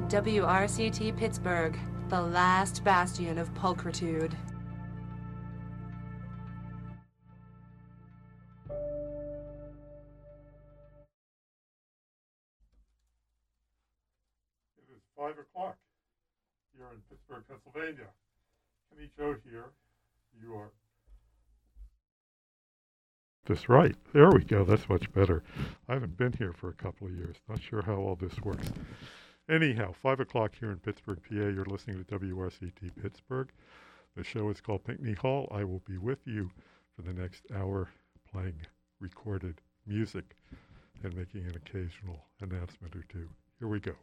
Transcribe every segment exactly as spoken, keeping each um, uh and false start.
W R C T Pittsburgh, the last bastion of pulchritude. It is five o'clock here in Pittsburgh, Pennsylvania. Kenny Joe here. You are. That's right. There we go. That's much better. I haven't been here for a couple of years. Not sure how all this works. Anyhow, five o'clock here in Pittsburgh, P A. You're listening to W R C T Pittsburgh. The show is called Pinckney Hall. I will be with you for the next hour playing recorded music and making an occasional announcement or two. Here we go.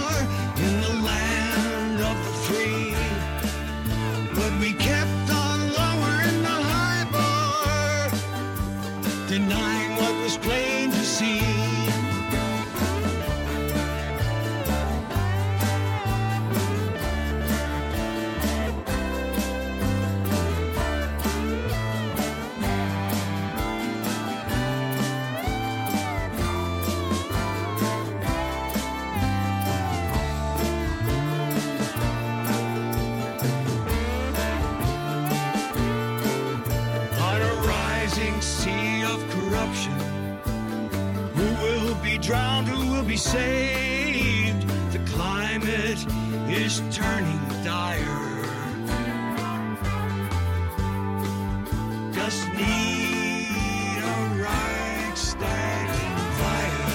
We kept on sea. Drowned, who will be saved? The climate is turning dire. Just need a Reichstag fire.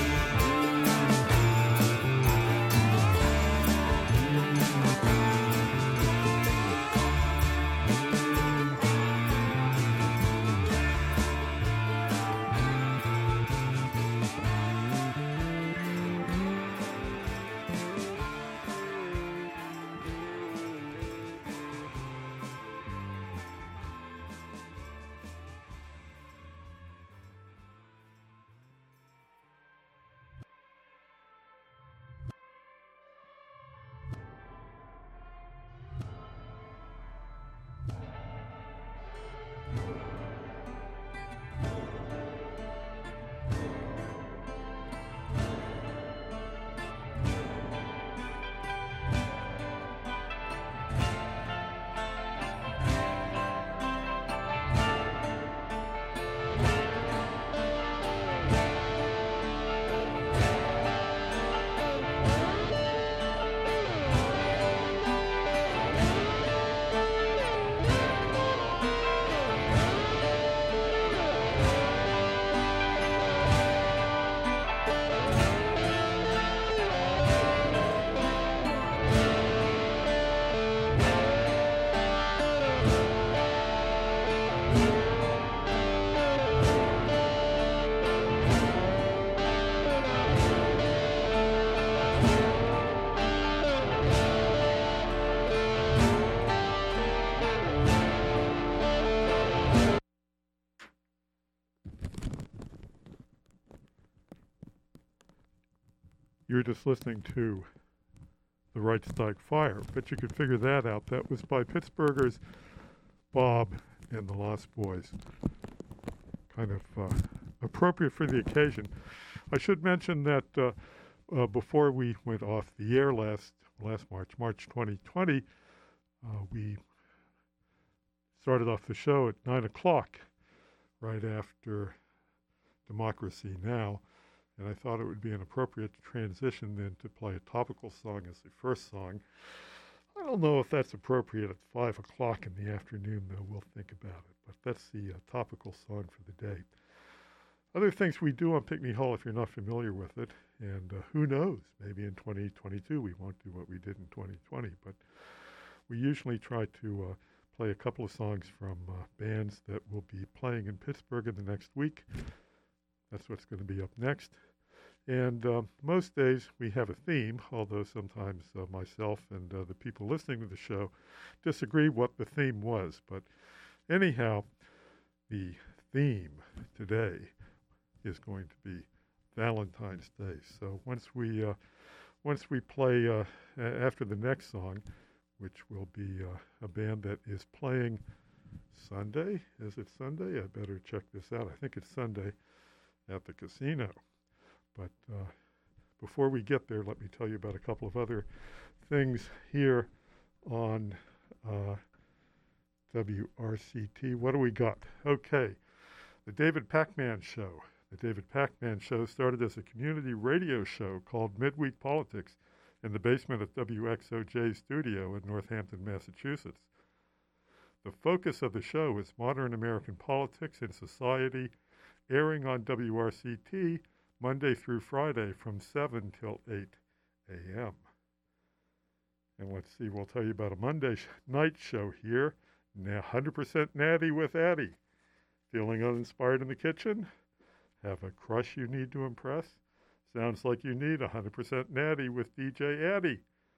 You're just listening to the Reichstag Fire, but you could figure that out. That was by Pittsburghers Bob and the Lost Boys. Kind of uh, appropriate for the occasion. I should mention that uh, uh, before we went off the air last last March, March twenty twenty, uh, we started off the show at nine o'clock, right after Democracy Now!, and I thought it would be an appropriate transition then to play a topical song as the first song. I don't know if that's appropriate at five o'clock in the afternoon, though. We'll think about it. But that's the uh, topical song for the day. Other things we do on Pickney Hall, if you're not familiar with it, and uh, who knows, maybe in twenty twenty-two we won't do what we did in twenty twenty, but we usually try to uh, play a couple of songs from uh, bands that will be playing in Pittsburgh in the next week. That's what's going to be up next. And uh, most days we have a theme, although sometimes uh, myself and uh, the people listening to the show disagree what the theme was. But anyhow, the theme today is going to be Valentine's Day. So once we uh, once we play uh, a- after the next song, which will be uh, a band that is playing Sunday. Is it Sunday? I better check this out. I think it's Sunday at the casino. But uh, before we get there, let me tell you about a couple of other things here on uh, W R C T. What do we got? Okay, the David Pakman Show. The David Pakman Show started as a community radio show called Midweek Politics in the basement of W X O J's studio in Northampton, Massachusetts. The focus of the show is modern American politics and society, airing on W R C T Monday through Friday from seven till eight a.m. And let's see, we'll tell you about a Monday sh- night show here, now one hundred percent Natty with Addie. Feeling uninspired in the kitchen? Have a crush you need to impress? Sounds like you need one hundred percent Natty with D J Addie.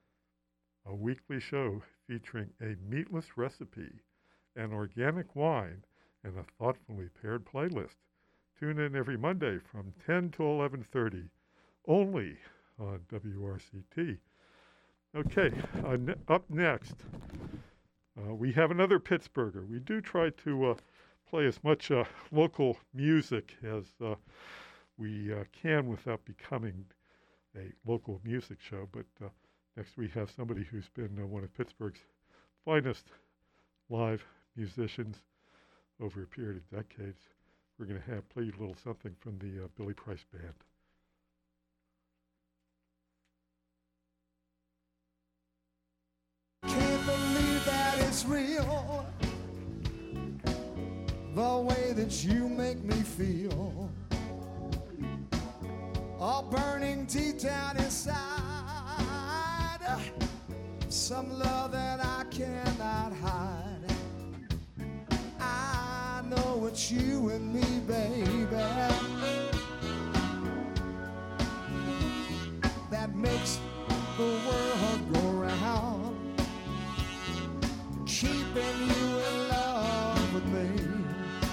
A weekly show featuring a meatless recipe, an organic wine, and a thoughtfully paired playlist. Tune in every Monday from ten to eleven thirty, only on W R C T. Okay, uh, ne- up next, uh, we have another Pittsburgher. We do try to uh, play as much uh, local music as uh, we uh, can without becoming a local music show. But uh, next we have somebody who's been uh, one of Pittsburgh's finest live musicians over a period of decades. We're going to have play you a little something from the uh, Billy Price Band. Can't believe that it's real, the way that you make me feel, all burning deep down inside, some love that I cannot hide. I know it's you and me, baby, that makes the world go round, keeping you in love with me,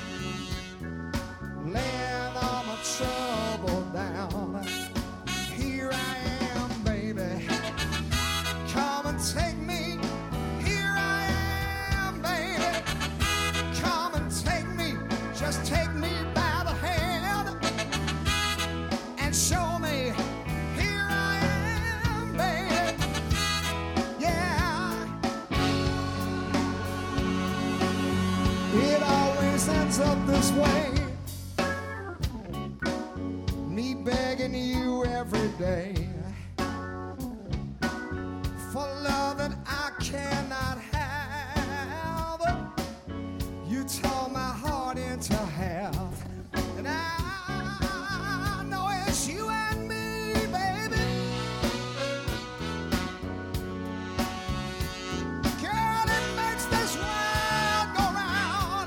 laying all my trouble down. Here I am, baby, come and take me. Here I am, baby, come and take me. Just take me by the hand and show me. Here I am, baby, yeah. It always ends up this way, me begging you every day for love that I cannot have. You tore my heart into half, and I know it's you and me, baby. Girl, it makes this world go round,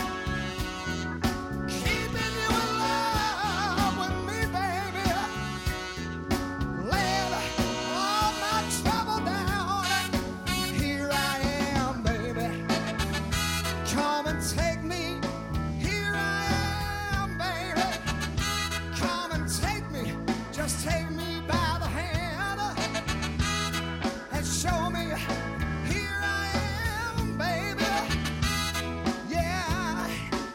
keeping you in love with me, baby, laying all my trouble down. Here I am, baby, come and take me. Here I am, baby, come and take me. Just take me by the hand and show me. Here I am, baby, yeah.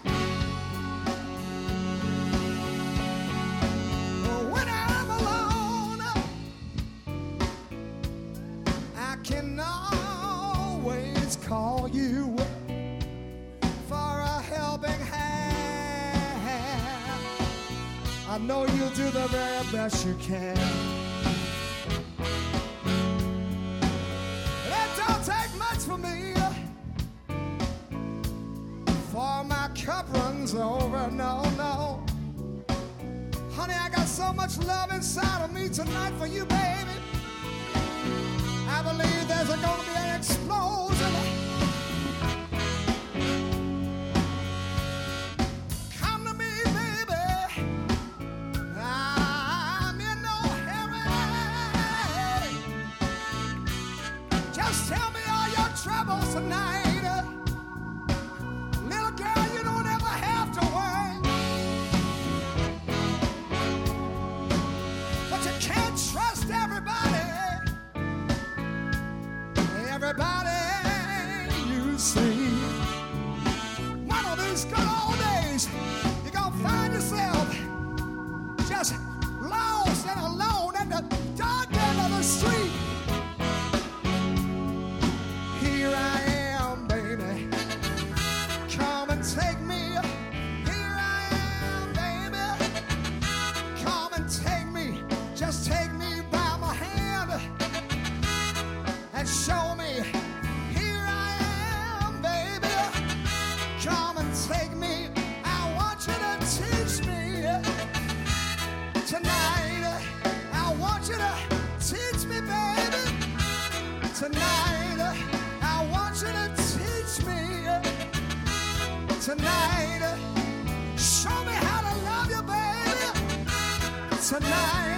When I'm alone, I can always call you for a helping hand. I know you'll do the very best you can. It don't take much for me, for my cup runs over. No, no, honey, I got so much love inside of me tonight for you, baby. I believe there's gonna be an explosion. Come to me, baby, I'm in no hurry. Just tell me all your troubles tonight. Little girl, you don't ever have to worry, but you can't trust everybody. Everybody you see, one of these good old days, you're gonna find yourself just lost and alone at the dark end of the street. Here I am, baby, come and take me. Here I am, baby, come and take me. Just take me by my hand and show me. Here I am, baby, come and take me. I want you to teach me tonight. I want you to teach me, baby, tonight. I want you to teach me tonight. Show me how to love you, baby, tonight.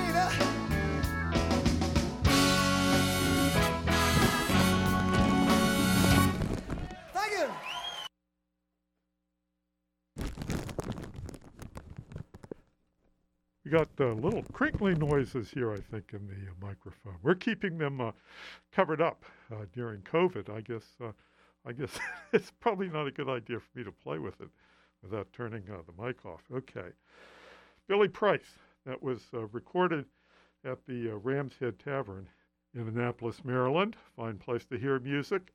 Thank you. got uh, little crinkly noises here, I think, in the uh, microphone. We're keeping them uh, covered up uh, during COVID. I guess uh, I guess it's probably not a good idea for me to play with it without turning uh, the mic off. Okay. Billy Price. That was uh, recorded at the uh, Ram's Head Tavern in Annapolis, Maryland. Fine place to hear music.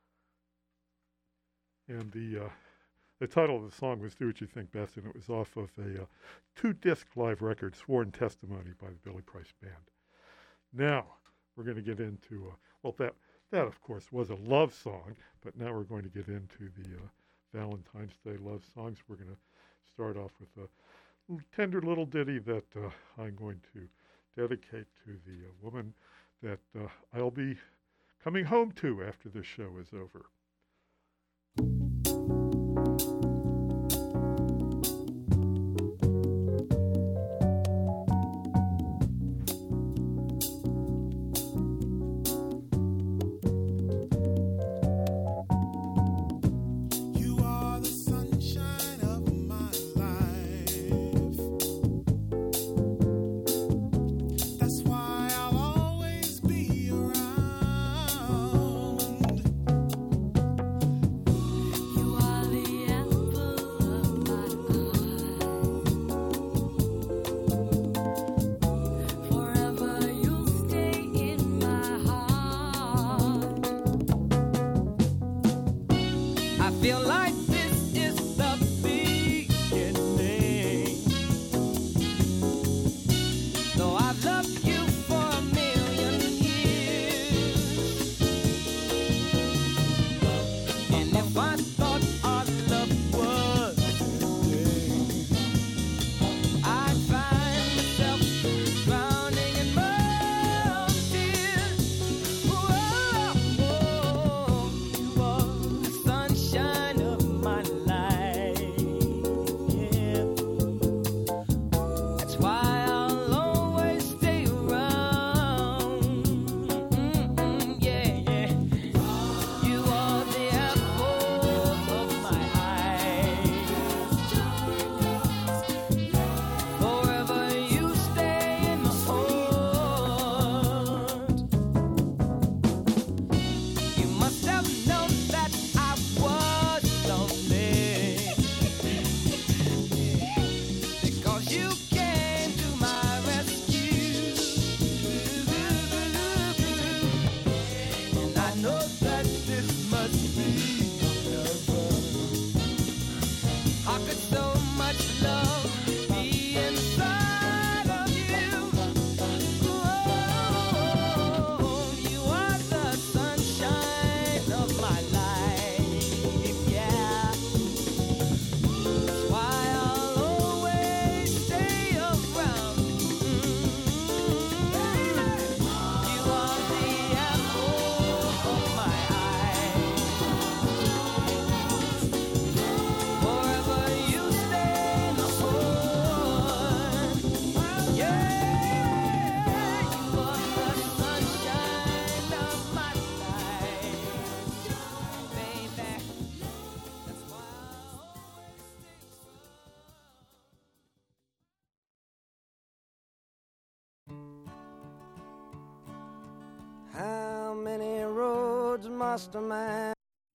And the uh, the title of the song was Do What You Think Best, and it was off of a uh, two-disc live record, Sworn Testimony, by the Billy Price Band. Now, we're going to get into, uh, well, that, that, of course, was a love song, but now we're going to get into the uh, Valentine's Day love songs. We're going to start off with a tender little ditty that uh, I'm going to dedicate to the uh, woman that uh, I'll be coming home to after this show is over. How many roads must a man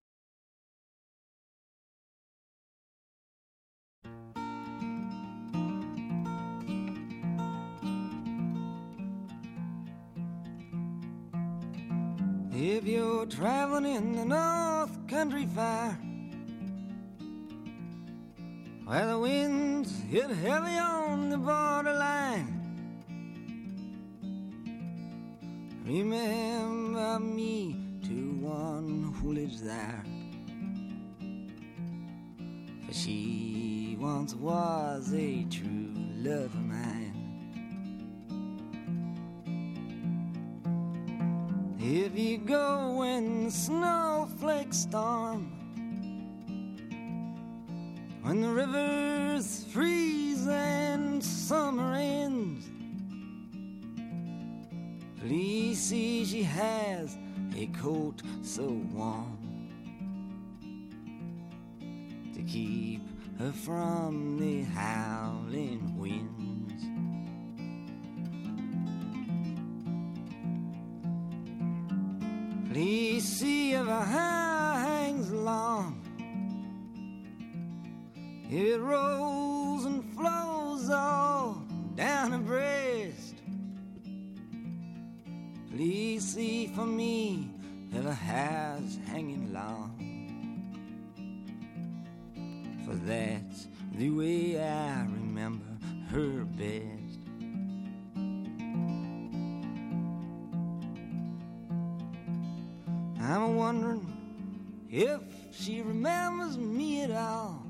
if you're traveling in the North Country Fair, where the winds hit heavy on the borderline? Remember me to one who lives there, for she once was a true love of mine. If you go when the snowflakes storm, when the rivers freeze and summer ends, please see she has a coat so warm to keep her from the howling winds. Please see if her hair hangs long, if it rolls and flows all down her breast. Please see for me if her hair's hanging long, for that's the way I remember her best. I'm wondering if she remembers me at all.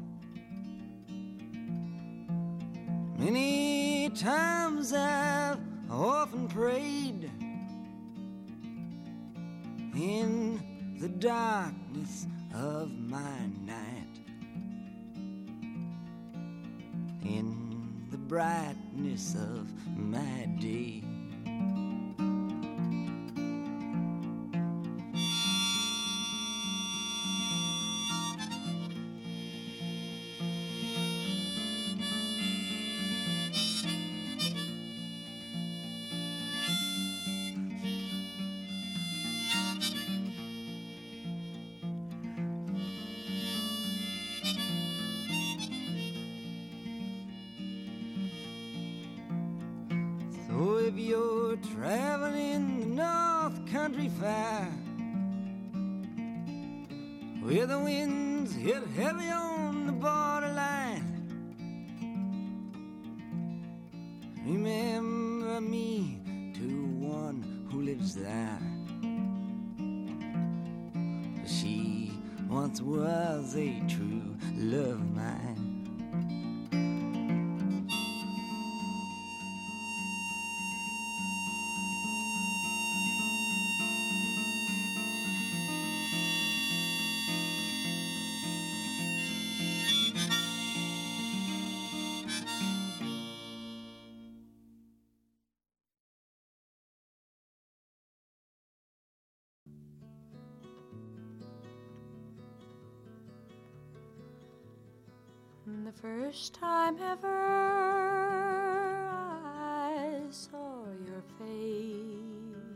Many times I've often prayed in the darkness of my night, in the brightness of my day. So if you're traveling the North Country Fair, where the winds hit heavy on the borderline, remember me to one who lives there. She once was a true love of mine. The first time ever I saw your face,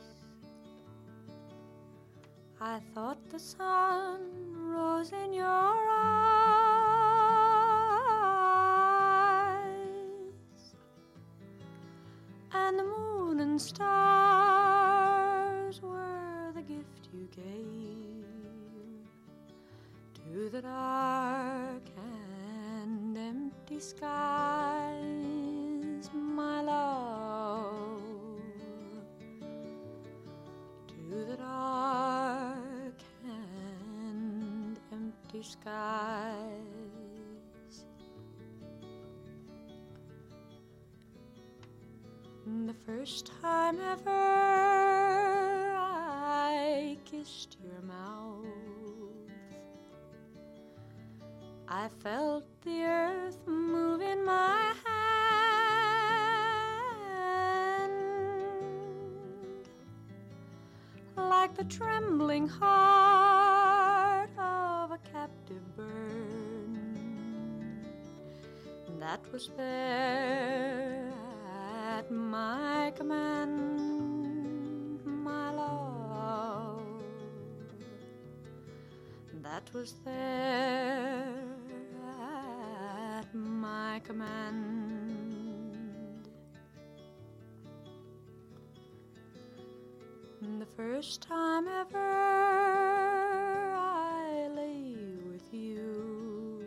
I thought the sun rose in your eyes, and the moon and stars were the gift you gave to the dark and empty skies, my love, to the dark and empty skies. The first time ever I kissed your mouth, I felt the earth move in my hand, like the trembling heart of a captive bird that was there at my command, my love, that was there at my command. The first time ever I lay with you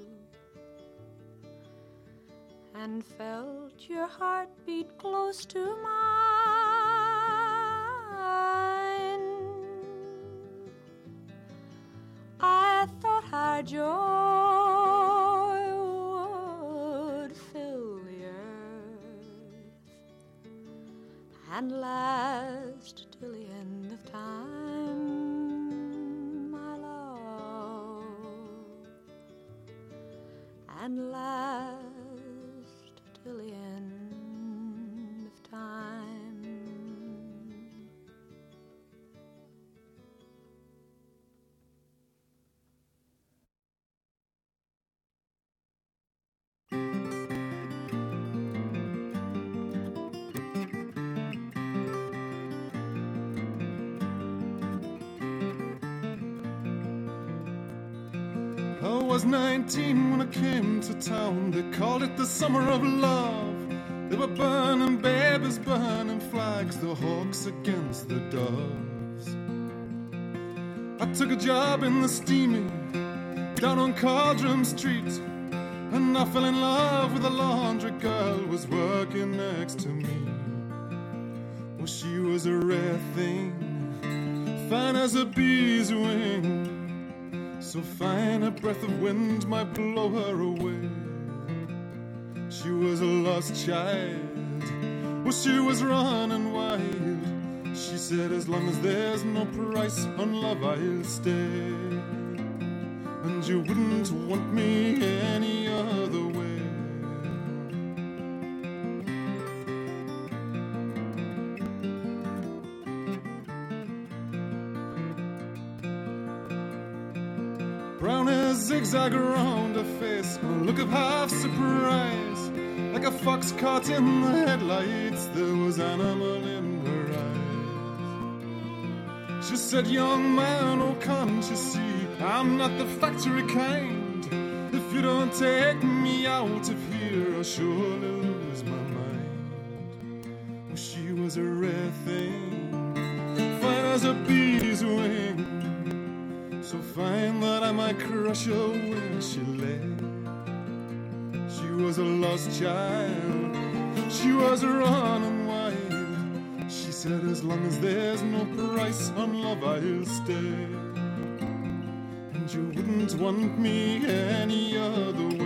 and felt your heartbeat close to mine, I thought our joy would fill the earth and last till the end of time, my love, and last till the end of time. was nineteen when I came to town. They called it the summer of love. They were burning babies, burning flags, the hawks against the doves. I took a job in the steamy down on Caldrum Street, and I fell in love with a laundry girl who was working next to me. Well, she was a rare thing, fine as a bee's wing, so fine a breath of wind might blow her away. She was a lost child, well, she was running wild. She said, as long as there's no price on love, I'll stay. And you wouldn't want me any other way. Brown hair zigzag around her face, a look of half surprise. Like a fox caught in the headlights, there was animal in her eyes. She said, young man, oh can't you see, I'm not the factory kind. If you don't take me out of here, I'll surely lose my mind. Well, she was a rare thing, fine as a bee's wing, so fine that I might crush her where she lay. She was a lost child, she was running wild. She said, as long as there's no price on love, I'll stay. And you wouldn't want me any other way.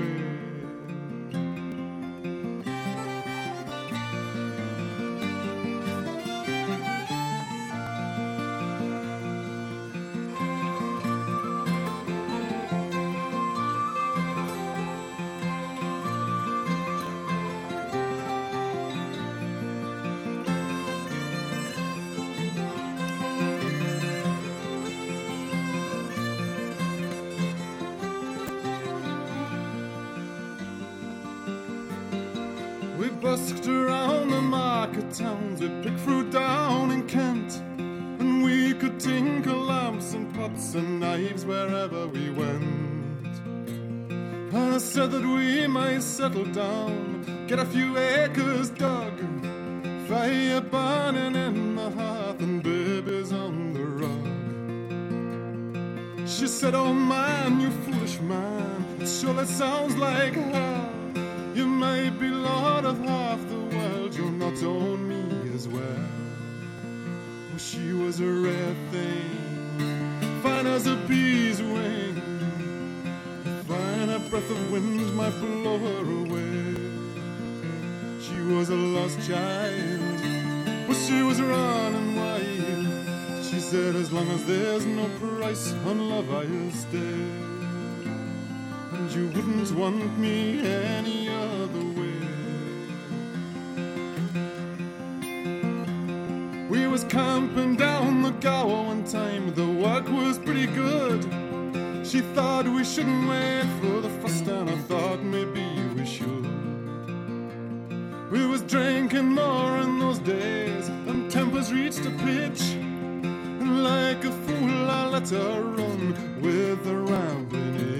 Busked around the market towns, we picked fruit down in Kent, and we could tinkle lamps and pots and knives wherever we went. And I said that we might settle down, get a few acres dug, fire burning in the hearth and babies on the rug. She said, oh man, you foolish man, it surely sounds like hell. You might be lord of half the world, you'll not own me as well. Well, she was a rare thing, fine as a bee's wing, fine a breath of wind might blow her away. She was a lost child, well, she was running wild. She said, as long as there's no price on love, I'll stay. And you wouldn't want me any other way. We was camping down the Gower one time, the work was pretty good. She thought we shouldn't wait for the frost, and I thought maybe we should. We was drinking more in those days, and tempers reached a pitch, and like a fool I let her run with the rambling itch.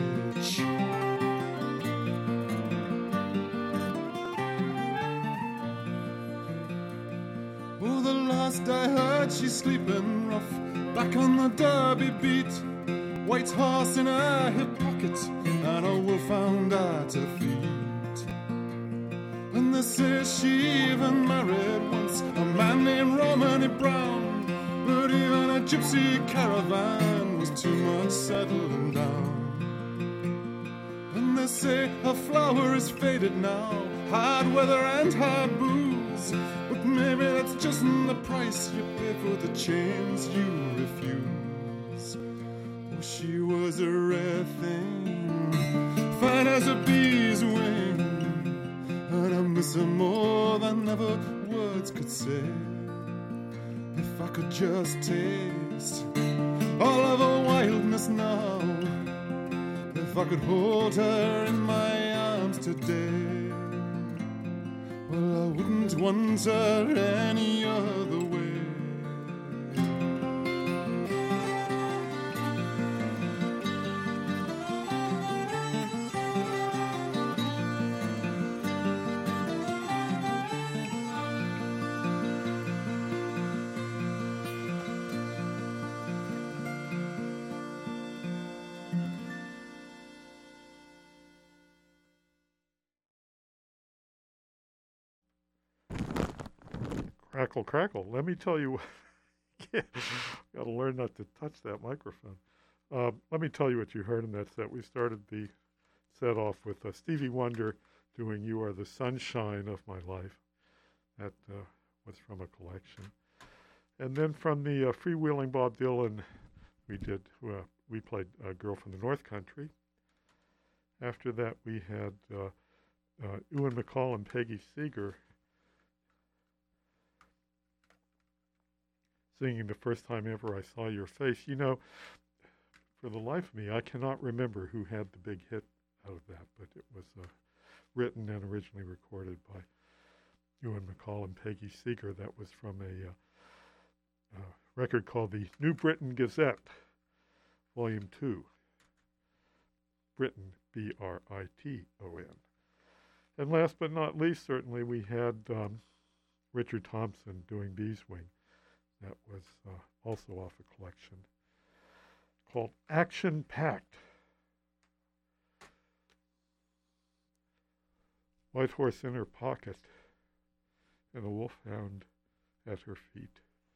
Oh, the last I heard, she's sleeping rough, back on the Derby beat, white horse in her hip pocket, and a wolf found at her feet. And they say she even married once a man named Romany Brown, but even a gypsy caravan was too much settling down. And they say her flower is faded now, hard weather and hard booze, but maybe that's just the price you pay for the chains you refuse. Oh, she was a rare thing, fine as a bee's wing, and I miss her more than ever words could say. If I could just taste all of her wildness now, if I could hold her in my arms today, well, I wouldn't want her any other way. Crackle, crackle. Let me tell you, got to learn not to touch that microphone. Uh, let me tell you what you heard in that set. We started the set off with uh, Stevie Wonder doing You Are the Sunshine of My Life. That uh, was from a collection. And then from the uh, freewheeling Bob Dylan, we did, uh, we played uh, Girl from the North Country. After that, we had uh, uh, Ewan MacColl and Peggy Seeger singing The First Time Ever I Saw Your Face. You know, for the life of me, I cannot remember who had the big hit out of that, but it was uh, written and originally recorded by Ewan MacColl and Peggy Seeger. That was from a uh, uh, record called the New Britain Gazette, Volume two. Britain, B R I T O N. And last but not least, certainly, we had um, Richard Thompson doing Beeswing. That was uh, also off a collection called Action Packed. White horse in her pocket and a wolfhound at her feet.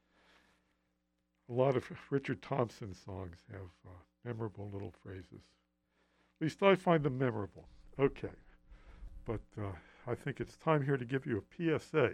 A lot of Richard Thompson songs have uh, memorable little phrases. At least I find them memorable. Okay. But uh, I think it's time here to give you a P S A.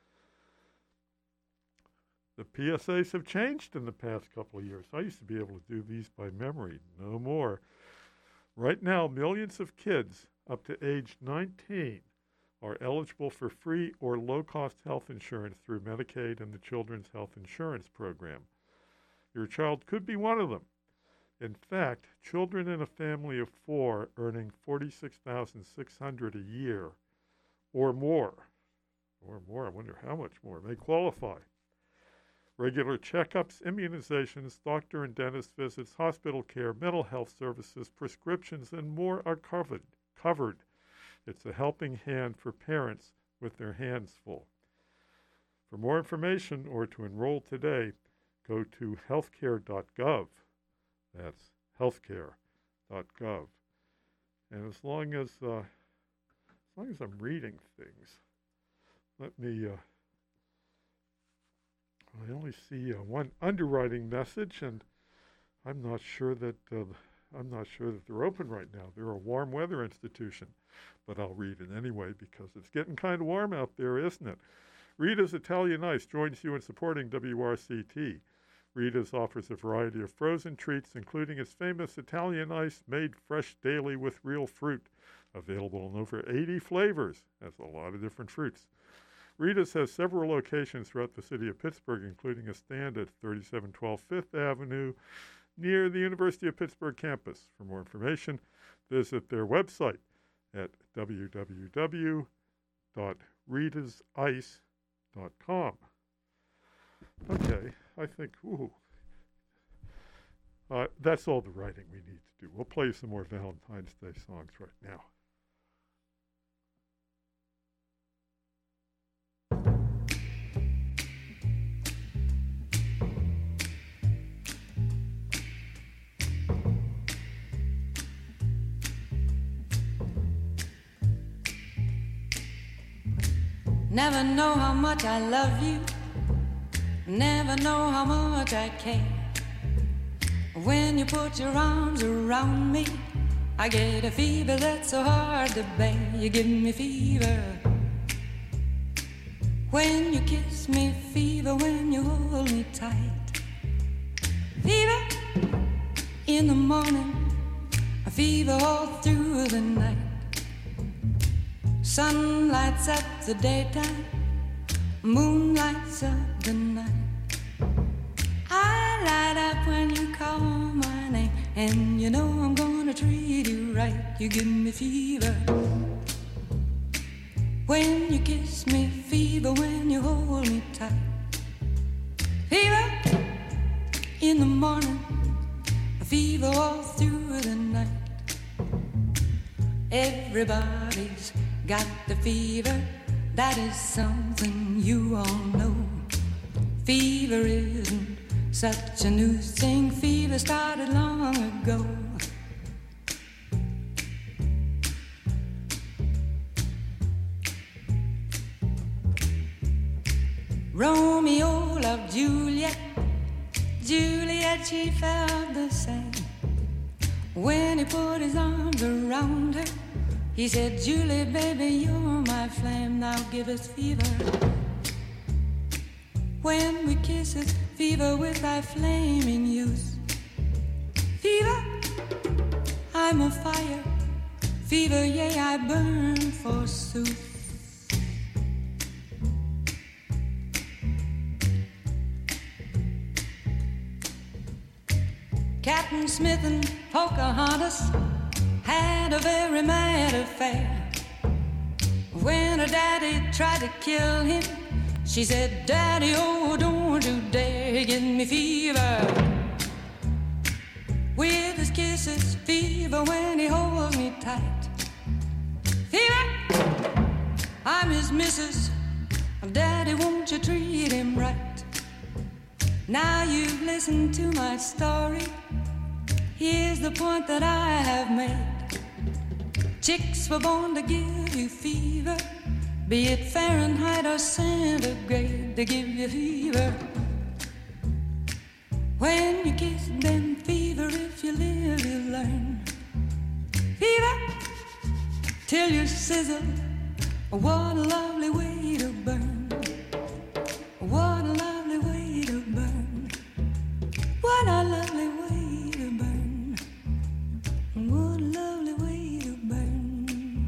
The P S As have changed in the past couple of years. I used to be able to do these by memory. No more. Right now, millions of kids up to age nineteen are eligible for free or low-cost health insurance through Medicaid and the Children's Health Insurance Program. Your child could be one of them. In fact, children in a family of four earning forty-six thousand six hundred dollars a year or more, or more, I wonder how much more, may qualify. Regular checkups, immunizations, doctor and dentist visits, hospital care, mental health services, prescriptions, and more are covered. covered. It's a helping hand for parents with their hands full. For more information or to enroll today, go to healthcare dot gov. That's healthcare dot gov. And as long as uh, as long as I'm reading things, let me. Uh, I only see uh, one underwriting message, and I'm not sure that uh, I'm not sure that they're open right now. They're a warm weather institution, but I'll read it anyway because it's getting kind of warm out there, isn't it? Rita's Italian Ice joins you in supporting W R C T. Rita's offers a variety of frozen treats, including its famous Italian Ice made fresh daily with real fruit, available in over eighty flavors. That's a lot of different fruits. Rita's has several locations throughout the city of Pittsburgh, including a stand at thirty-seven twelve Fifth Avenue near the University of Pittsburgh campus. For more information, visit their website at w w w dot ritas ice dot com. Okay, I think, ooh, uh, that's all the writing we need to do. We'll play some more Valentine's Day songs right now. Never know how much I love you. Never know how much I care. When you put your arms around me, I get a fever that's so hard to bear. You give me fever when you kiss me, fever when you hold me tight. Fever in the morning, a fever all through the night. Sun lights up the daytime, moon lights up the night. I light up when you call my name, and you know I'm gonna treat you right. You give me fever when you kiss me, fever when you hold me tight. Fever in the morning, a fever all through the night. Everybody's got the fever, that is something you all know. Fever isn't such a new thing, fever started long ago. Romeo loved Juliet, Juliet, she felt the same. When he put his arms around her, he said, Julie, baby, you're my flame, now give us fever. When we kiss us, fever with thy flaming youth. Fever, I'm a fire, fever, yea, I burn forsooth. Captain Smith and Pocahontas had a very mad affair. When her daddy tried to kill him, she said, Daddy, oh, don't you dare give me fever. With his kisses, fever when he holds me tight. Fever, I'm his missus. Daddy, won't you treat him right? Now you've listened to my story. Here's the point that I have made. Chicks were born to give you fever, be it Fahrenheit or centigrade, they give you fever. When you kiss them, fever, if you live, you learn. Fever, till you sizzle, what a lovely way to burn. What a lovely way to burn. What a lovely way to burn. What a lovely way to burn.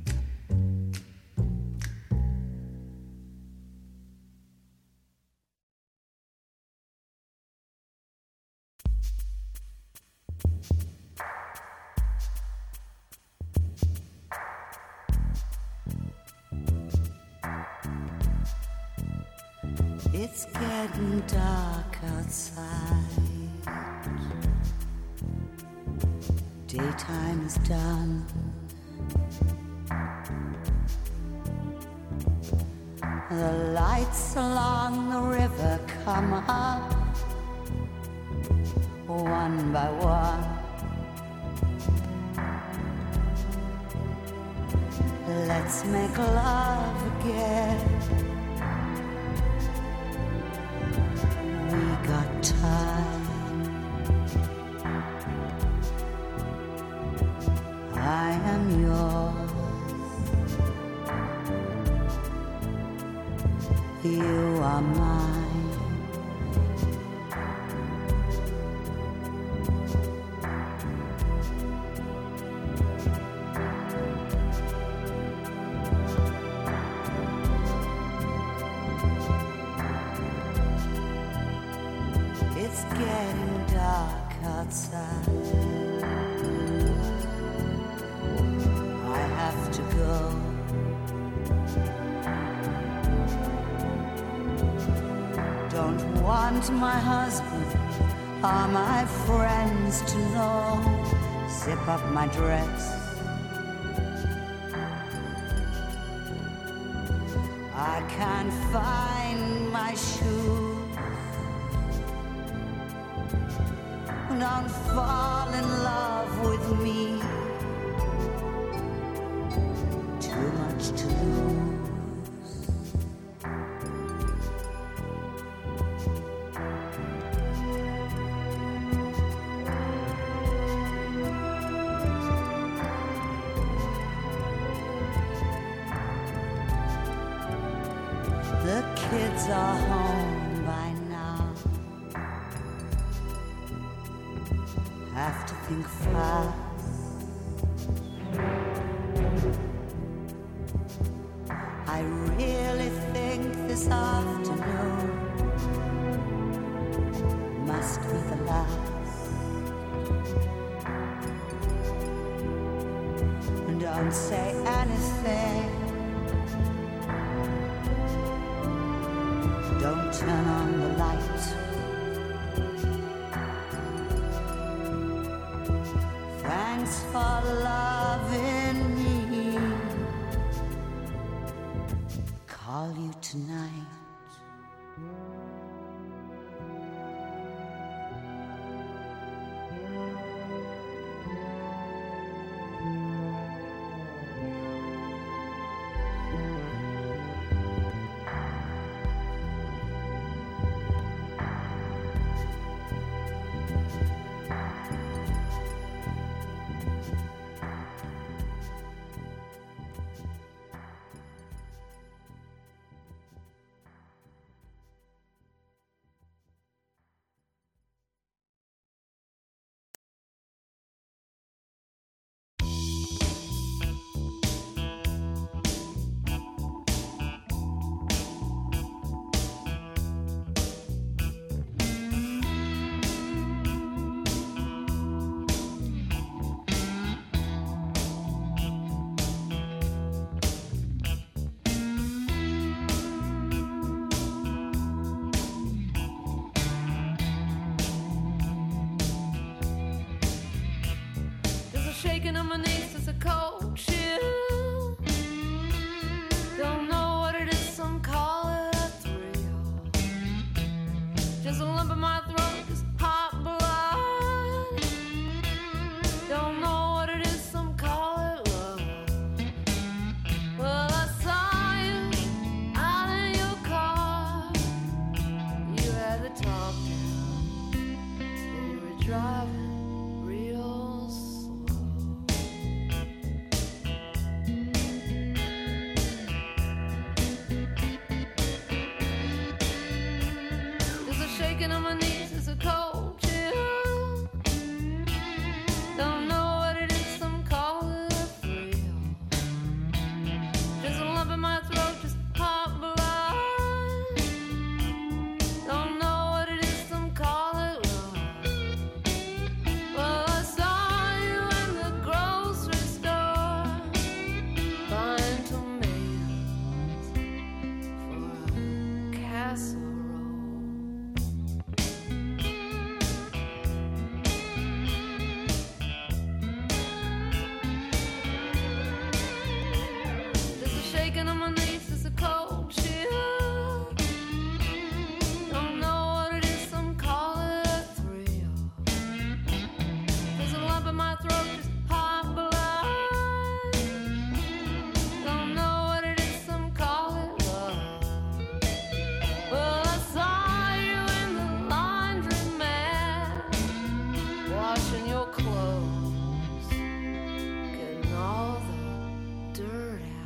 It's getting dark outside. Daytime is done. The lights along the river come up, one by one. Let's make love again. We got time. I am yours. You are mine. It's getting dark outside. I have to go. Don't want my husband or my friends to know. Zip up my dress. I can't find my shoes. Don't fall in love with me. Too much to lose. The kids are home by now. Have to think fast. I really think this afternoon must be the last. Don't say anything. Don't turn on the light. Thanks for loving me. Call you tonight. shaking on my knees, it's a cold chill. Don't know what it is, some call it a thrill. Just a lump in my throat, just hot blood. Don't know what it is, some call it love. Well, I saw you out in your car. You had the top down. We were driving real slow. There's a shaking on my knees, there's a cold chill. Don't know what it is, some call it a thrill. There's a lump in my throat, just hot blood. Don't know what it is, some call it love. Well, I saw you in the grocery store buying tomatoes for a casserole. There's a shaking on my knees, there's a cold chill. Don't know what it is, some call it a thrill. There's a lump in my throat, just hot blood. Don't know what it is, some call it love. Well, I saw you in the laundromat, washing your clothes, getting all the dirt out.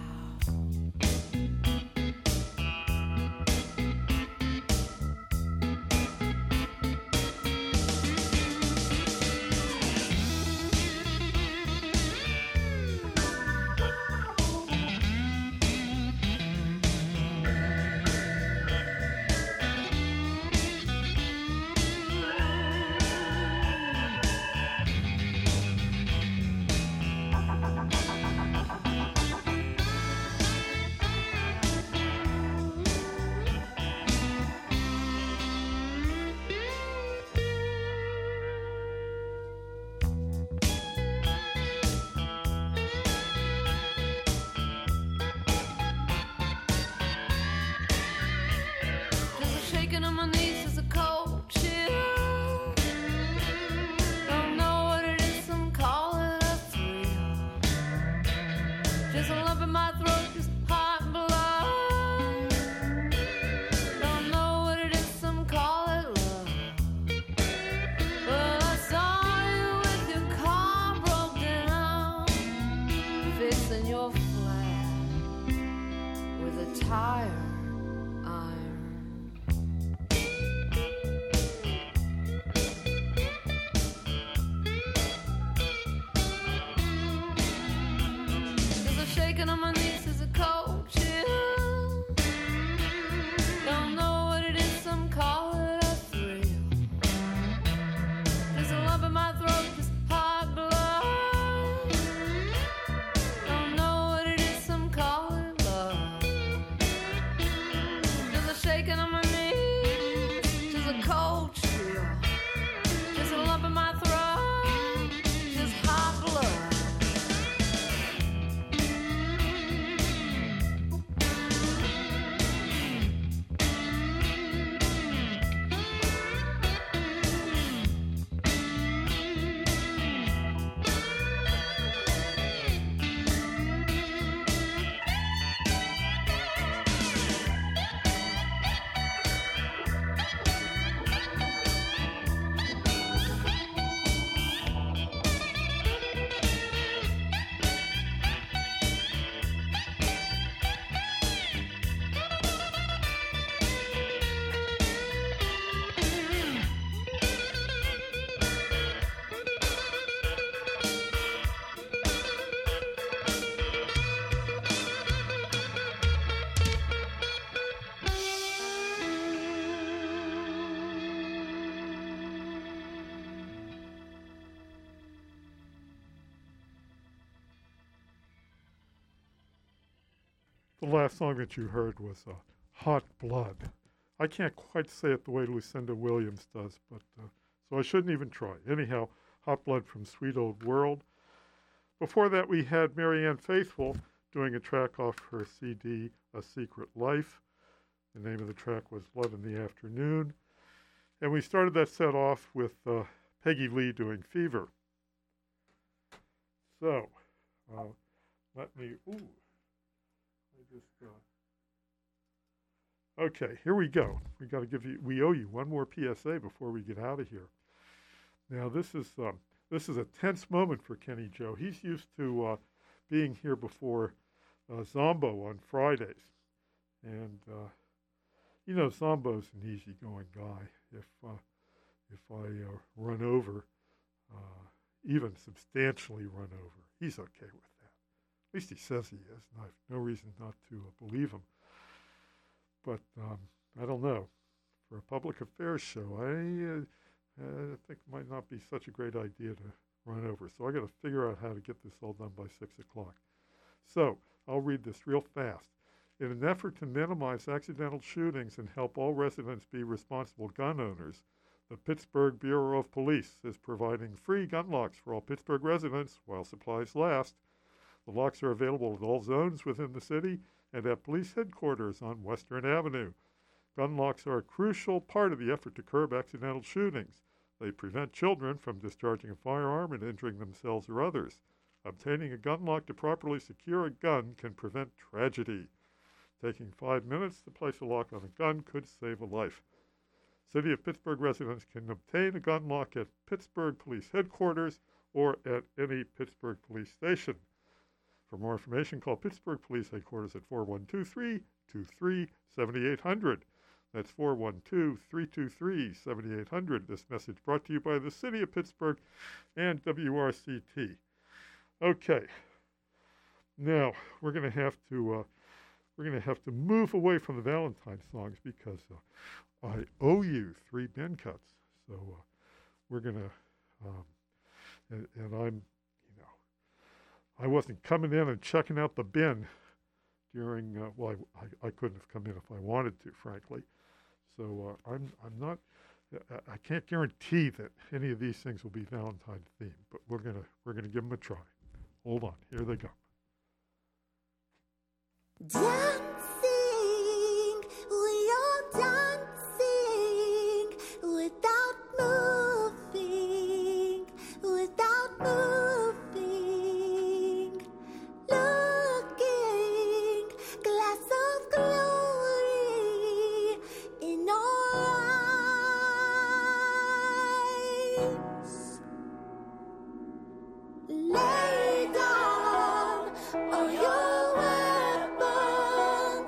There's a shaking on my knees, there's a cold chill. Don't know what it is, some call it a thrill. Just a lump in my throat, just hot blood. Don't know what it is, some call it love. Well, I saw you with your car broke down, fixing your flat with a tire iron. There's a shaking on my knees, there's a cold chill. Don't know what it is, some call it a thrill. There's a lump in my throat, just hot blood. Don't know what it is, some call it love. There's a shaking on my knees, there's a cold chill. Just a lump in my throat, just hot blood. The last song that you heard was uh, Hot Blood. I can't quite say it the way Lucinda Williams does, but uh, so I shouldn't even try. Anyhow, Hot Blood from Sweet Old World. Before that, we had Marianne Faithfull doing a track off her C D, A Secret Life. The name of the track was Love in the Afternoon. And we started that set off with uh, Peggy Lee doing Fever. So, uh, let me, ooh, I just, uh, okay, here we go. We got to give you, we owe you one more P S A before we get out of here. Now, this is, um, this is a tense moment for Kenny Joe. He's used to uh, being here before uh, Zombo on Fridays. And, uh, you know, Zombo's an easygoing guy. If, uh, if I uh, run over, uh, even substantially run over, he's okay with that. At least he says he is, and I have no reason not to uh, believe him. But um, I don't know. For a public affairs show, I uh, uh, think it might not be such a great idea to run over. So I got to figure out how to get this all done by six o'clock. So I'll read this real fast. In an effort to minimize accidental shootings and help all residents be responsible gun owners, the Pittsburgh Bureau of Police is providing free gun locks for all Pittsburgh residents while supplies last. The locks are available in all zones within the city and at police headquarters on Western Avenue. Gun locks are a crucial part of the effort to curb accidental shootings. They prevent children from discharging a firearm and injuring themselves or others. Obtaining a gun lock to properly secure a gun can prevent tragedy. Taking five minutes to place a lock on a gun could save a life. City of Pittsburgh residents can obtain a gun lock at Pittsburgh Police Headquarters or at any Pittsburgh Police Station. For more information, call Pittsburgh Police Headquarters at four one two, three two three, seven eight zero zero. That's four one two, three two three, seven eight zero zero. This message brought to you by the City of Pittsburgh and W R C T. Okay. Now, we're going to have to... Uh, We're going to have to move away from the Valentine songs because uh, I owe you three bin cuts. So uh, we're going to, um, and, and I'm, you know, I wasn't coming in and checking out the bin during, uh, well, I, I, I couldn't have come in if I wanted to, frankly. So uh, I'm, I'm not, I can't guarantee that any of these things will be Valentine themed, but we're going to, we're going to give them a try. Hold on, here they go. Dancing, we are dancing without moving, without moving. Looking, glass of glory in our eyes. Lay down all your weapons.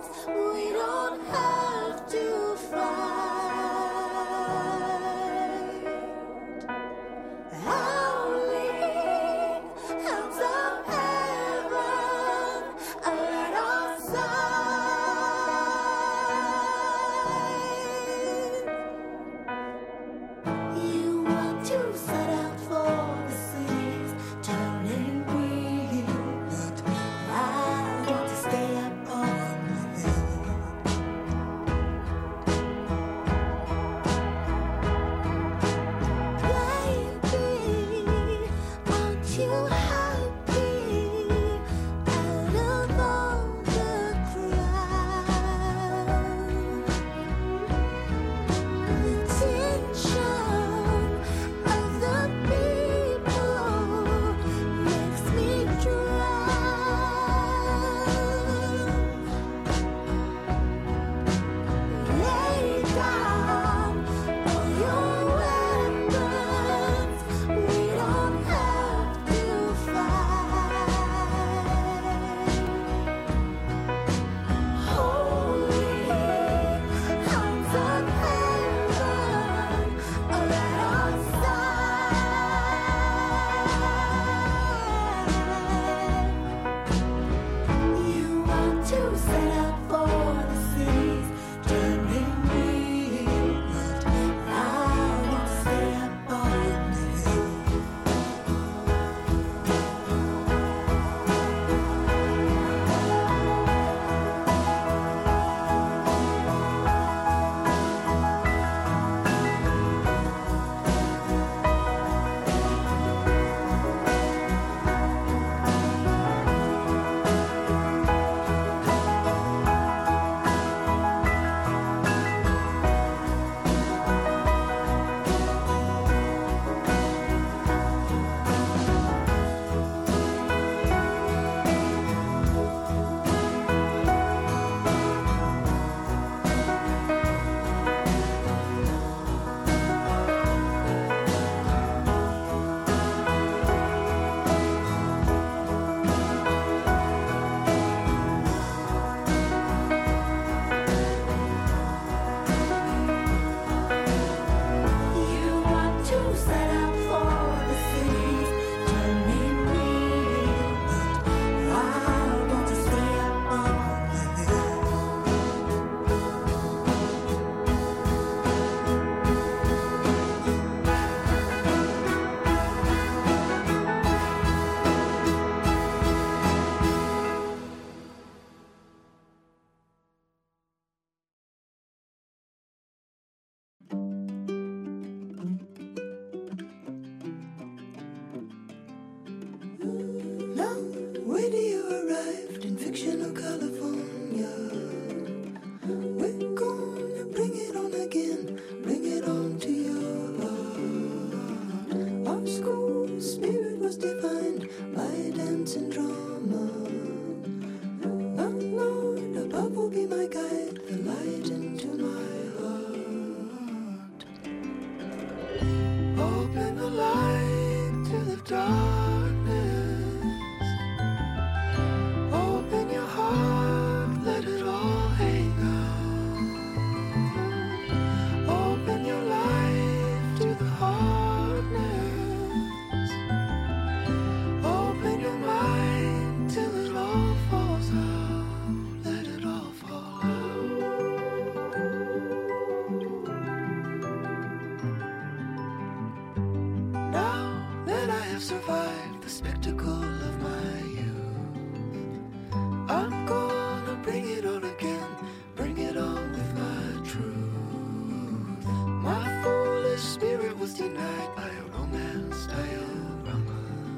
spectacle of my youth. I'm gonna bring it on again, bring it on with my truth. My foolish spirit was denied by a romance diorama.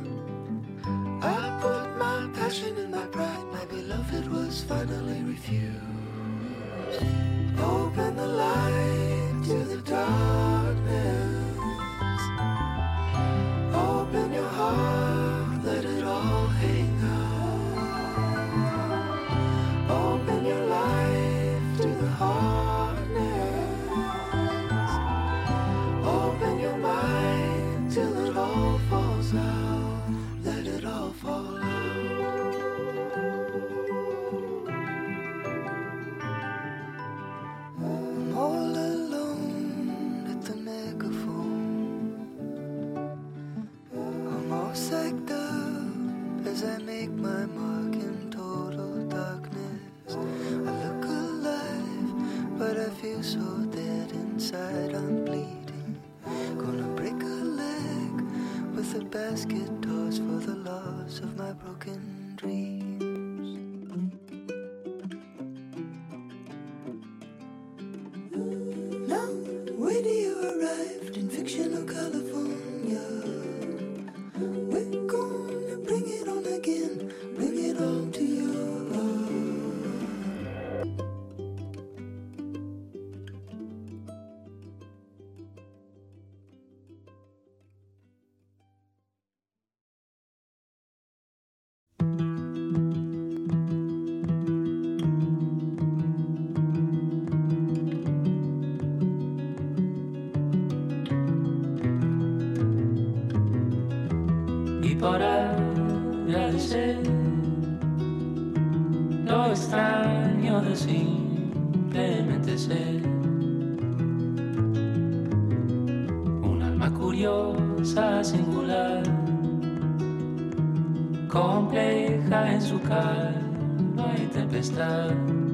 I put my passion in my pride, my beloved was finally refused. Open the light to the darkness. Open your heart, let it all hang out. Open your life to the hardness. Open your mind till it all falls out. Let it all fall out. I'm all alone at the megaphone. Almost psyched up as I make my mark in total darkness. I look alive, but I feel so dead inside. I'm bleeding. Gonna break a leg with a basket toss for the loss of my broken dreams. Now, when you arrived in fictional California, we're gonna bring it on again, bring it on to your heart. Y para agradecer lo extraño de simplemente ser un alma curiosa, singular, compleja en su calma y tempestad.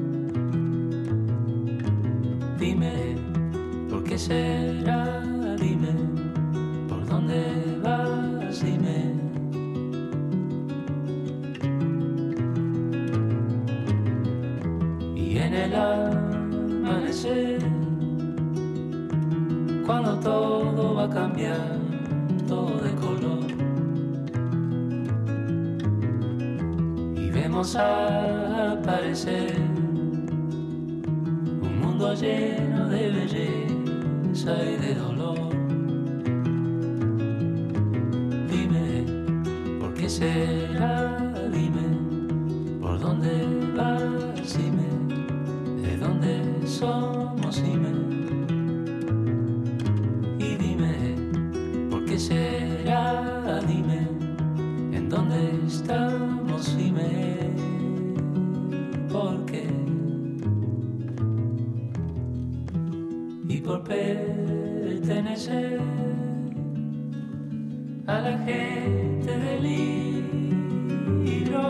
Dime, ¿por qué será? Dime, ¿por dónde vas? Dime. Y en el amanecer, cuando todo va a cambiar, todo de color, y vemos aparecer un mundo lleno de belleza y de dolor. Dime, ¿por qué será? Dime, ¿por dónde vas? Dime, ¿de dónde somos? Dime, y dime, ¿por qué será? Dime, ¿en dónde estamos? Dime, ¿por qué? Y por pertenecer a la gente del libro,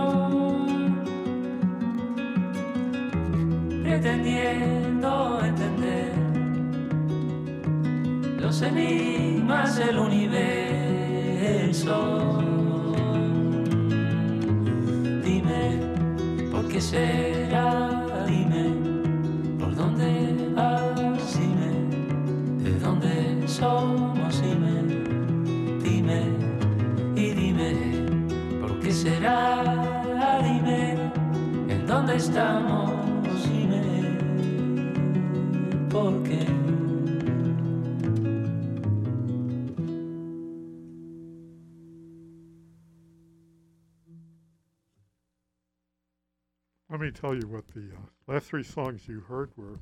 pretendiendo entender los enigmas del universo. Dime, ¿por qué será? Dime, ¿por dónde vas? Dime, ¿de dónde somos? Dime, dime, y dime, ¿por qué será? Dime, ¿en dónde estamos? Dime, ¿por qué? Let me tell you what the uh, last three songs you heard were.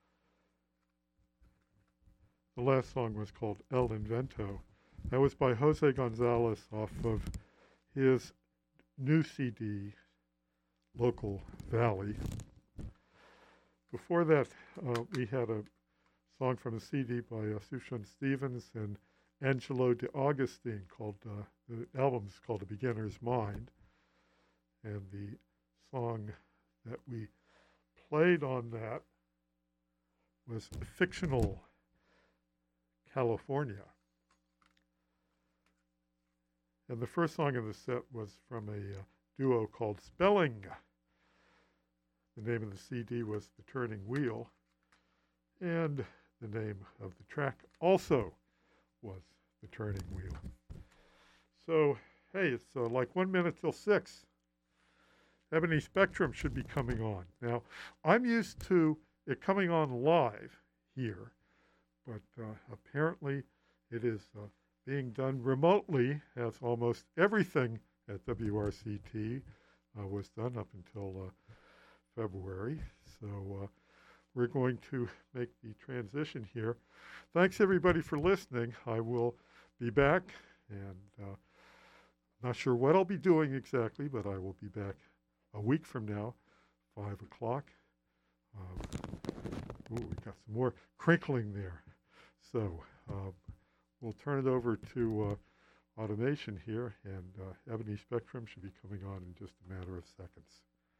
The last song was called El Invento. That was by Jose Gonzalez off of his new C D, Local Valley. Before that, uh, we had a song from a C D by uh, Sufjan Stevens and Angelo De Augustine called, uh, the album is called A Beginner's Mind. And the song that we played on that was Fictional California. And the first song in the set was from a uh, duo called Spelling. The name of the C D was The Turning Wheel, and the name of the track also was The Turning Wheel. So, hey, it's uh, like one minute till six. Ebony Spectrum should be coming on. Now, I'm used to it coming on live here, but uh, apparently it is uh, being done remotely, as almost everything at W R C T uh, was done up until uh, February. So uh, we're going to make the transition here. Thanks, everybody, for listening. I will be back, and uh, not sure what I'll be doing exactly, but I will be back a week from now, five o'clock. Um, ooh, we got some more crinkling there. So um, we'll turn it over to uh, automation here, and uh, Ebony Spectrum should be coming on in just a matter of seconds.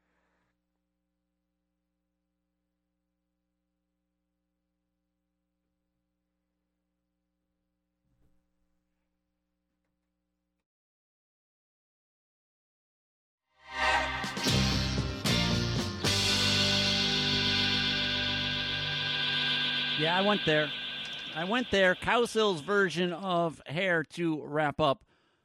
Yeah, I went there. I went there. Cowsill's version of Hair to wrap up.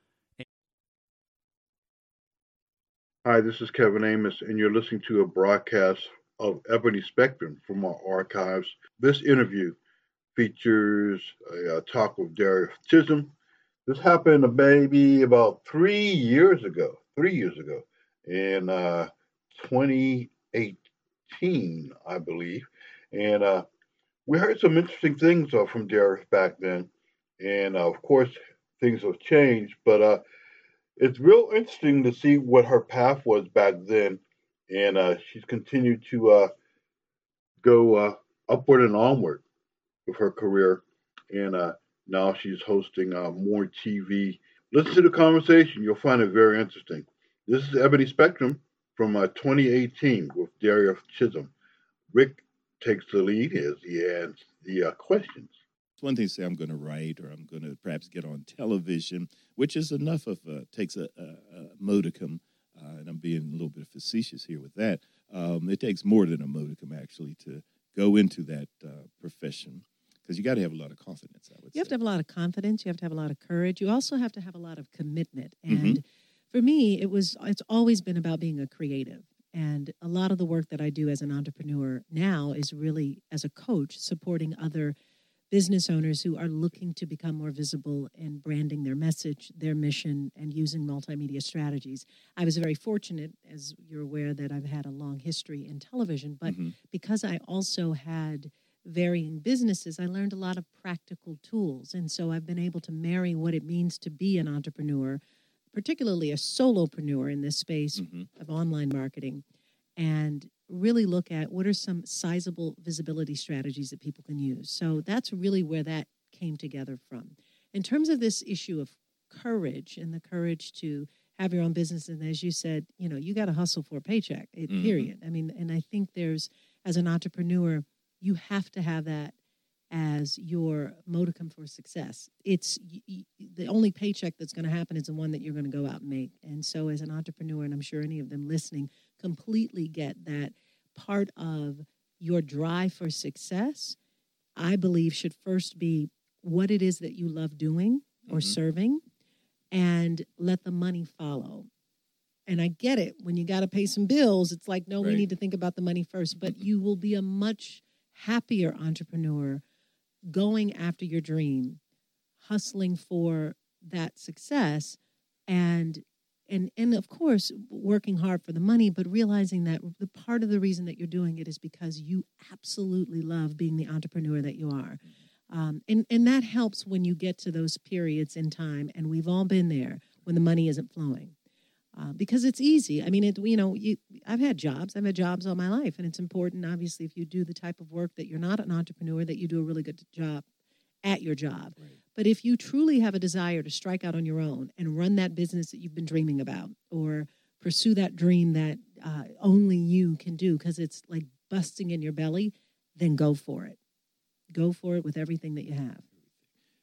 Hi, this is Kevin Amos, and you're listening to a broadcast of Ebony Spectrum from our archives. This interview features a, a talk with Darius Chisholm. This happened maybe about three years ago, three years ago, in uh, twenty eighteen, I believe. And uh, we heard some interesting things uh, from Darius back then. And uh, of course, things have changed, but uh, it's real interesting to see what her path was back then. And uh, she's continued to uh, go uh, upward and onward with her career. And uh, now she's hosting uh, more T V. Listen to the conversation. You'll find it very interesting. This is Ebony Spectrum from uh, twenty eighteen with Darius Chisholm. Rick takes the lead as he asks the uh, questions. It's one thing to say I'm going to write or I'm going to perhaps get on television, which is enough of a, takes a, a, a modicum, uh, and I'm being a little bit facetious here with that. Um, it takes more than a modicum, actually, to go into that uh, profession, because you got to have a lot of confidence, I would You have say. to have a lot of confidence. You have to have a lot of courage. You also have to have a lot of commitment. And Mm-hmm. for me, it was it's always been about being a creative. And a lot of the work that I do as an entrepreneur now is really, as a coach, supporting other business owners who are looking to become more visible in branding their message, their mission, and using multimedia strategies. I was very fortunate, as you're aware, that I've had a long history in television, but Mhm. because I also had varying businesses, I learned a lot of practical tools. And so I've been able to marry what it means to be an entrepreneur, particularly a solopreneur in this space Mhm. of online marketing, and really look at what are some sizable visibility strategies that people can use. So that's really where that came together from. In terms of this issue of courage and the courage to have your own business, and as you said, you know, you got to hustle for a paycheck, it, Mhm. period. I mean, and I think there's, as an entrepreneur, you have to have that as your modicum for success. It's y- y- the only paycheck that's going to happen is the one that you're going to go out and make. And so as an entrepreneur, and I'm sure any of them listening completely get that part of your drive for success, I believe should first be what it is that you love doing or Mhm. serving, and let the money follow. And I get it. When you got to pay some bills, it's like, no, we Right. need to think about the money first. But you will be a much happier entrepreneur going after your dream, hustling for that success, and and and of course working hard for the money, but realizing that the part of the reason that you're doing it is because you absolutely love being the entrepreneur that you are. Um, and, and that helps when you get to those periods in time, and we've all been there, when the money isn't flowing. Uh, because it's easy. I mean, it, you know, you, I've had jobs. I've had jobs all my life, and it's important, obviously, if you do the type of work that you're not an entrepreneur, that you do a really good job at your job. Right. But if you truly have a desire to strike out on your own and run that business that you've been dreaming about, or pursue that dream that uh, only you can do because it's like busting in your belly, then go for it. Go for it with everything that you have.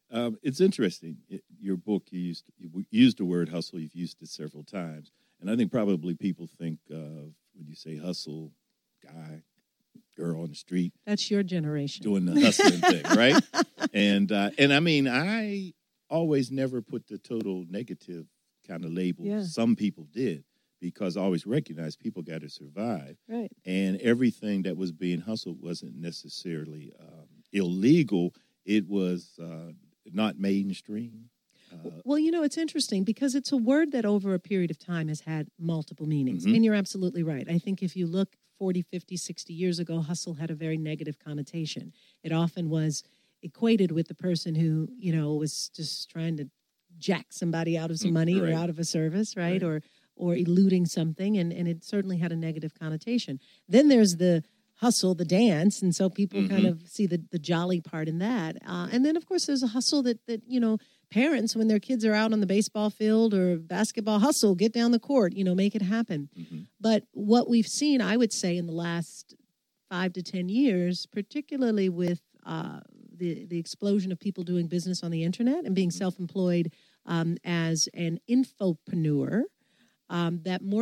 Um, it's interesting. It, your book, you used you used the word hustle. You've used it several times, and I think probably people think of when you say hustle, guy, girl on the street. That's your generation doing the hustling thing, right? And uh, and I mean, I always never put the total negative kind of label. Yeah. Some people did, because I always recognized people got to survive, right? And everything that was being hustled wasn't necessarily um, illegal. It was uh, not mainstream. Uh, Well, you know, it's interesting because it's a word that over a period of time has had multiple meanings. Mhm. And you're absolutely right. I think if you look forty, fifty, sixty years ago, hustle had a very negative connotation. It often was equated with the person who, you know, was just trying to jack somebody out of some Mm, money right. or out of a service, right? Right. Or or eluding something. And, and it certainly had a negative connotation. Then there's the hustle, the dance. And so people kind Mhm. of see the, the jolly part in that. Uh, and then, of course, there's a hustle that, that, you know, parents, when their kids are out on the baseball field or basketball, hustle, get down the court, you know, make it happen. Mhm. But what we've seen, I would say, in the last five to ten years, particularly with uh, the, the explosion of people doing business on the internet and being self-employed um, as an infopreneur, um, that more